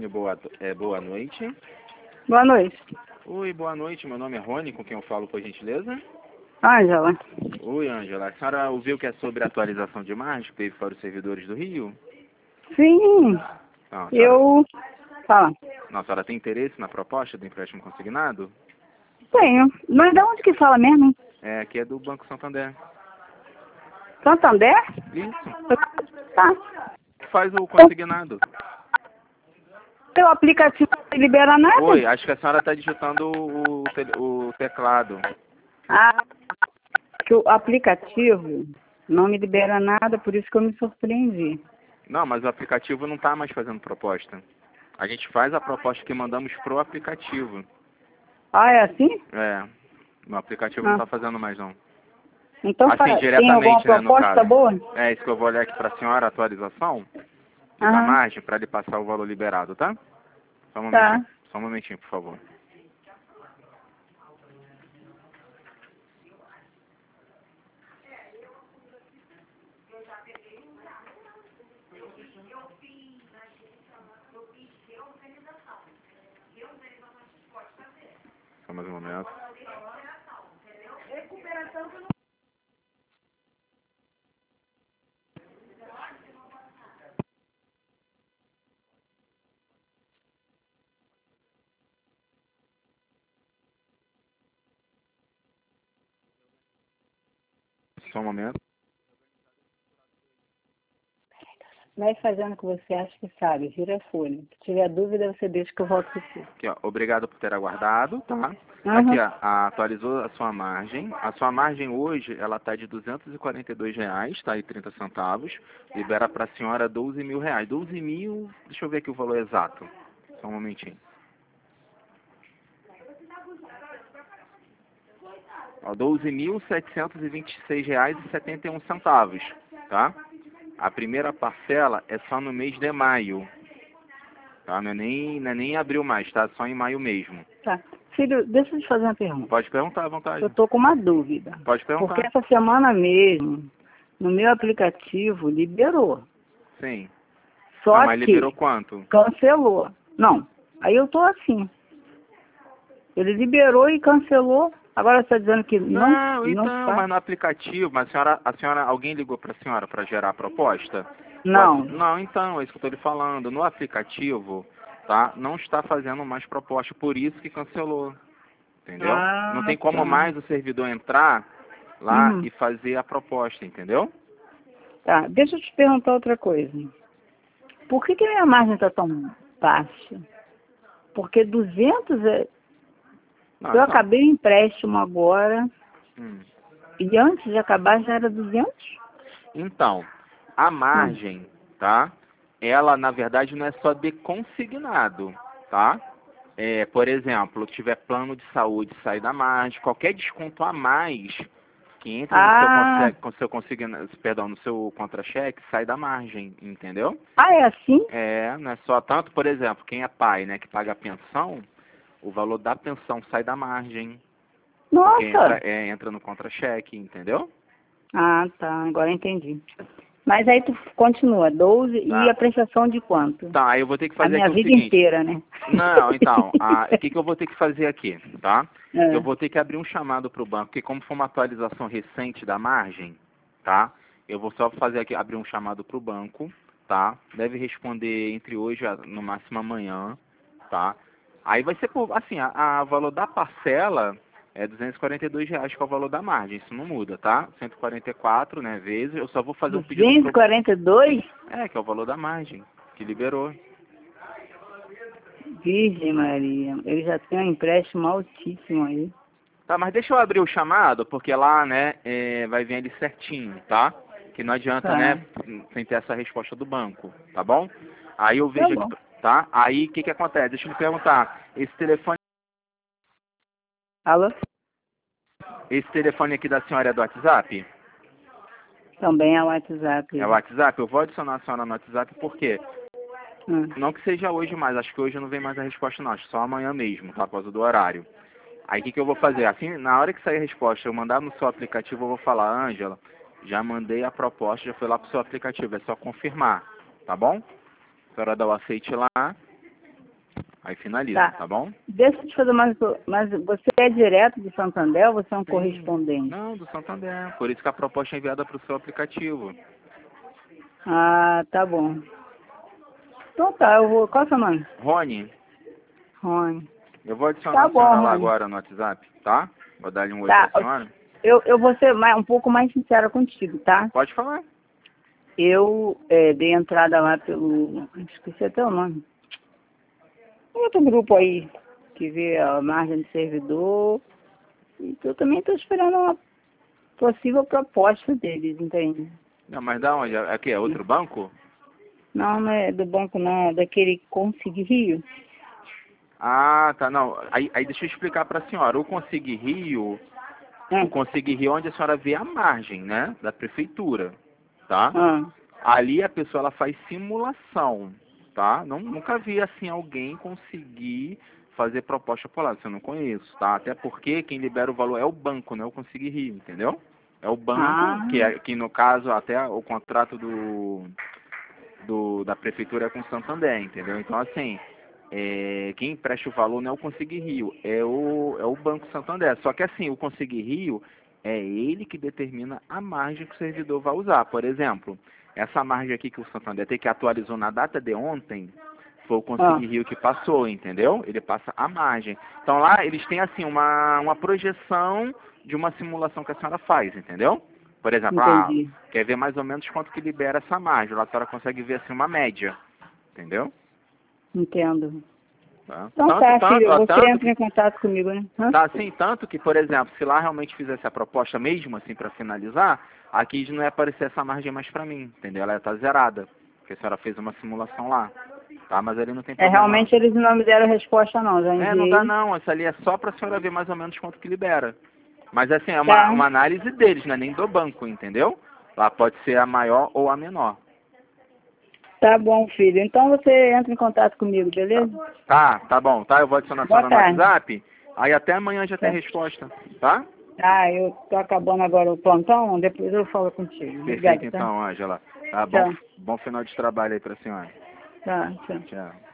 Rony, boa noite. Boa noite. Oi, boa noite. Meu nome é Rony, com quem eu falo, por gentileza? Ângela. Oi, Ângela. A senhora ouviu que é sobre a atualização de imagem que teve para os servidores do Rio? Sim, Não, a senhora, eu... Fala. não, a senhora tem interesse na proposta do empréstimo consignado? Tenho. Mas de onde que fala mesmo? É, aqui é do Banco Santander. Santander? Isso. Tá. Faz o consignado. Seu aplicativo não libera nada? Oi, acho que a senhora está digitando o teclado. Ah, que o aplicativo não me libera nada, por isso que eu me surpreendi. Não, mas o aplicativo não está mais fazendo proposta. A gente faz a proposta que mandamos pro aplicativo. Ah, é assim? É, no aplicativo não está fazendo mais não. Então Assim, tem alguma diretamente, né, no proposta caso. boa? É isso que eu vou olhar aqui para a senhora, a atualização da Aham. margem, para lhe passar o valor liberado, tá? Só um Tá. momentinho, só um momentinho, por favor. Só mais um momento. Só um momento. Vai fazendo o que você acha que sabe, vira a folha. Se tiver dúvida, você deixa que eu volto com você. Aqui, ó, obrigado por ter aguardado, tá? Uhum. Aqui, ó, atualizou a sua margem. A sua margem hoje, ela tá de R$ 242, tá? E 30 centavos. Libera para a senhora R$ 12.000. 12 mil, deixa eu ver aqui o valor exato. Só um momentinho. Ó, R$ 12.726,71, tá? A primeira parcela é só no mês de maio, tá? Não é nem em abril mais, tá? Só em maio mesmo. Tá. Filho, deixa eu te fazer uma pergunta. Pode perguntar à vontade. Eu tô com uma dúvida. Pode perguntar. Porque essa semana mesmo, no meu aplicativo, liberou. Sim. Só Ah, mas que liberou quanto? cancelou. Não. Aí eu tô assim. Ele liberou e cancelou. Agora você está dizendo que não Então, faz? mas no aplicativo, mas a senhora, alguém ligou para a senhora para gerar a proposta? Não. Não, então, é isso que eu estou lhe falando. No aplicativo, tá? Não está fazendo mais proposta, por isso que cancelou. Entendeu? Ah, Não tem como tá. mais o servidor entrar lá Uhum. e fazer a proposta, entendeu? Tá, deixa eu te perguntar outra coisa. Por que minha margem está tão baixa? Porque 200 é... Não, Eu então. acabei o empréstimo agora Hum. e antes de acabar já era 200? Então, a margem, tá? Ela, na verdade, não é só de consignado, tá? É, por exemplo, tiver plano de saúde, sai da margem, qualquer desconto a mais que entre no perdão, no seu contra-cheque, sai da margem, entendeu? Ah, é assim? É, não é só tanto, por exemplo, quem é pai, né, que paga a pensão, o valor da pensão sai da margem, porque Nossa! entra no contra-cheque, entendeu? Ah, tá, agora entendi. Mas aí tu continua, 12 e Tá. a prestação de quanto? Tá, aí eu vou ter que A fazer minha aqui o vida seguinte. inteira, né? Não, então, o que eu vou ter que fazer aqui, tá? É. Eu vou ter que abrir um chamado para o banco, porque como foi uma atualização recente da margem, tá? Eu vou só fazer aqui, abrir um chamado para o banco, tá? Deve responder entre hoje, no máximo amanhã, tá? Aí vai ser, assim, a valor da parcela é R$ 242, que é o valor da margem, isso não muda, tá? 144, né, vezes, eu só vou fazer um pedido pro... 242? que é o valor da margem, que liberou. Virgem Maria, ele já tem um empréstimo altíssimo aí. Tá, mas deixa eu abrir o chamado, porque lá, né, vai vir ali certinho, tá? Que não adianta, Tá. né, sem ter essa resposta do banco, tá bom? Aí eu Tá vejo bom. aqui, tá? Aí o que que acontece? Deixa eu lhe perguntar, Alô? esse telefone aqui da senhora é do WhatsApp? Também é o WhatsApp. É o WhatsApp? Eu vou adicionar a senhora no WhatsApp, por quê? Hum. Não que seja hoje mais, acho que hoje não vem mais a resposta não, acho que só amanhã mesmo, tá? Por causa do horário. Aí o que que eu vou fazer? Assim, na hora que sair a resposta, eu mandar no seu aplicativo, eu vou falar, Ângela, já mandei a proposta, já foi lá pro seu aplicativo, é só confirmar, tá bom? A senhora dá o aceite lá, Aí finaliza, Tá. tá bom? Deixa eu te fazer mais... Mas você é direto do Santander ou você é um correspondente? Não, do Santander. Por isso que a proposta é enviada para o seu aplicativo. Ah, tá bom. Então tá, eu vou... Qual é o seu nome? Rony, Rony. eu vou adicionar Tá a senhora bom, lá Rony. agora no WhatsApp, tá? Vou dar-lhe um oi Tá. pra senhora. Eu vou ser um pouco mais sincera contigo, tá? Pode falar. Eu dei entrada lá pelo... Esqueci até o nome. Outro grupo aí que vê a margem de servidor. E eu também estou esperando uma possível proposta deles, entende? Não, mas da onde? Aqui é outro banco? Não, não é do banco não, é daquele Consig Rio. Ah, tá, não. Aí deixa eu explicar para a senhora. O Consig Rio onde a senhora vê a margem, né, da prefeitura, tá? Ah, Ali a pessoa ela faz simulação, tá? Nunca vi assim alguém conseguir fazer proposta por lá, isso eu não conheço, tá? Até porque quem libera o valor é o banco, né? O Consig Rio, entendeu? É o banco, que no caso até o contrato da prefeitura é com o Santander, entendeu? Então assim, quem empresta o valor não é o Consig Rio, é o Banco Santander. Só que assim, o Consig Rio é ele que determina a margem que o servidor vai usar. Por exemplo, essa margem aqui que o Santander tem, que atualizou na data de ontem, foi o Consig Rio que passou, entendeu? Ele passa a margem. Então lá eles têm assim uma projeção de uma simulação que a senhora faz, entendeu? Por exemplo, entendi. quer ver mais ou menos quanto que libera essa margem. Lá a senhora consegue ver assim uma média, entendeu? Entendo. Tá? Então filho, você entra em contato comigo, né? Tá, assim, tanto que, por exemplo, se lá realmente fizesse a proposta mesmo, assim, para finalizar, aqui não ia aparecer essa margem mais para mim, entendeu? Ela ia estar zerada, porque a senhora fez uma simulação lá, tá? Mas ali não tem problema. Realmente eles não me deram resposta não, já enviei. Não dá não, essa ali é só para a senhora ver mais ou menos quanto que libera. Mas assim, é uma análise deles, não é nem do banco, entendeu? Lá pode ser a maior ou a menor. Tá bom, filho. Então você entra em contato comigo, beleza? Tá bom, tá? Eu vou adicionar a senhora no WhatsApp, aí até amanhã já tem resposta, tá? Tá, eu tô acabando agora o plantão, depois eu falo contigo. Perfeito, Obrigada, tá? então, Ângela. Tá Tchau. bom final de trabalho aí pra senhora. Tá, tchau. Tchau.